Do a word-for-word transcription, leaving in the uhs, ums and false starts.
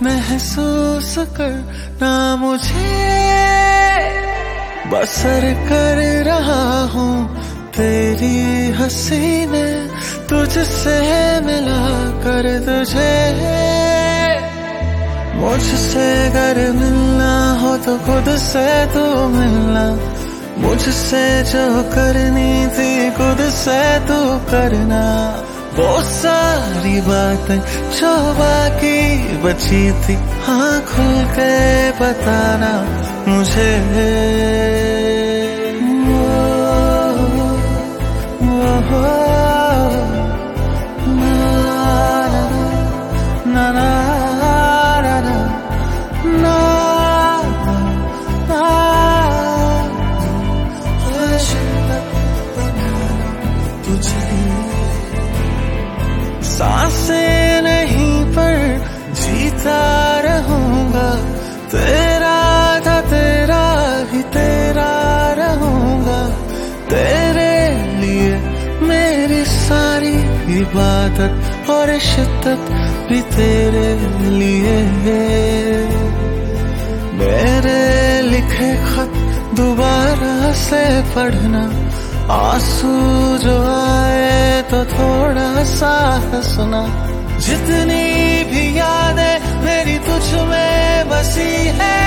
महसूस करना मुझे, बसर कर रहा हूँ तेरी हंसी में, तुझसे मिला कर तुझे। मुझसे अगर मिलना हो तो खुद से तू मिलना, मुझसे जो करनी थी खुद से तू करना। वो सारी बातें जो बाकी बची थी, हाँ खुल के बताना मुझे। वो, वो, वो, ना, ना, ना, ना, ना, ना, ना, सांसें नहीं पर जीता रहूंगा, तेरा था तेरा ही तेरा रहूंगा। तेरे लिए मेरी सारी इबादत और शिद्दत भी तेरे लिए। मेरे लिखे खत दोबारा से पढ़ना, आंसू जो आए तो थोड़ा सा हंसना। जितनी भी यादें मेरी तुझ में बसी है,